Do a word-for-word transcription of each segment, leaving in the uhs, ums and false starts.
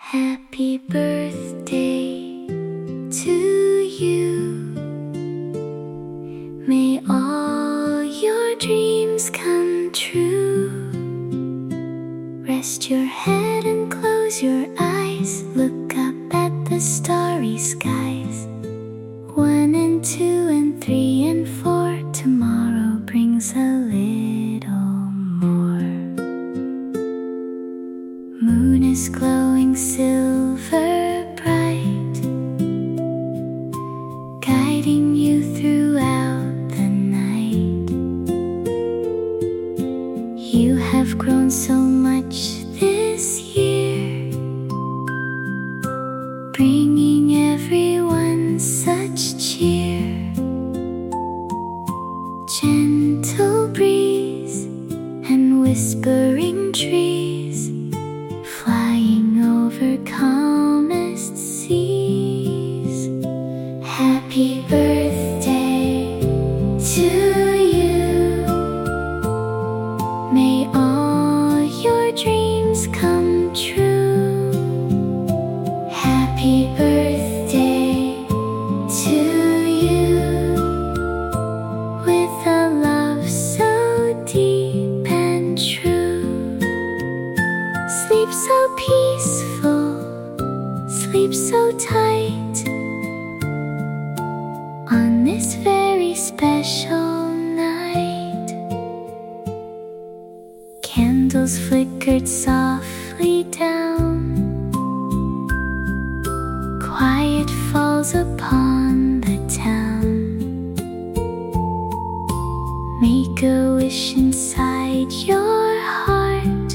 Happy birthday to you. May all your dreams come true. Rest your head and close your eyes. Look up at the starry skies. One and two and three and four. Tomorrow brings a little more. Moon is glowing silver bright, guiding you throughout the night. You have grown so much this year, bringing everyone such cheer. Gentle breeze and whispering trees, flying over calmest seas. Happy birthday to you. May all your dreams come true. Happy birthday to you. With a love so deep and true. Sleep so peaceful, sleep so tight, on this very special night. Candles flickered softly down. Quiet falls upon the town. Make a wish inside your heart.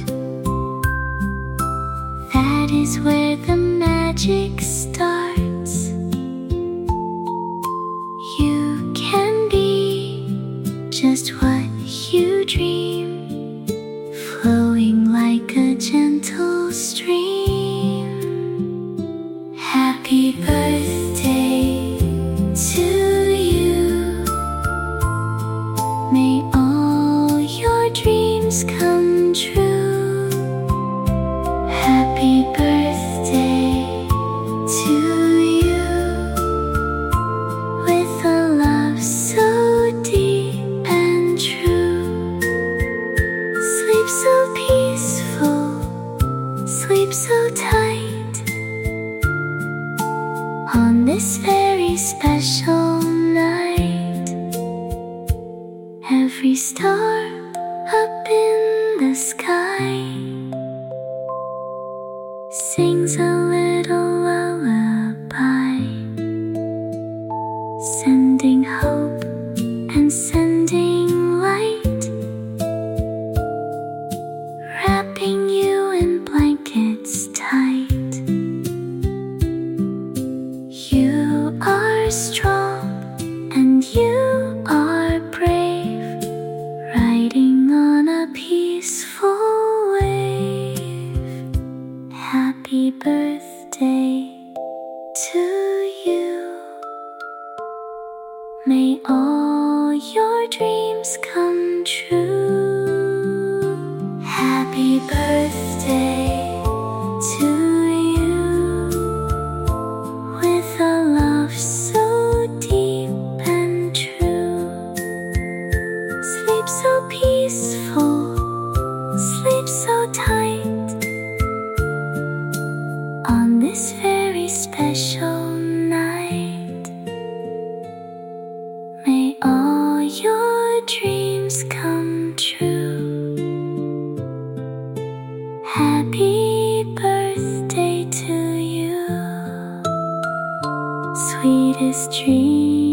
That is where the magic starts. You can be just what you dream, flowing like a gentle stream. Happy birthday to you. May all your dreams come true. Happy birthday to you. With a love so deep and true. Sleep so peaceful, sleep so tight, on this very special night. Every star up in the sky sings a little lullaby, sending hope and sending light, wrapping you in blankets tight. You are strong and you are brave, riding on a peaceful wave. Happy birthday to you. May all your dreams come true. Happy birthday to you. With a love so deep and true. Sleep so peaceful, sleep so tight, on this very special night. May all your dreams come true. Happy birthday to you. Sweetest dreams.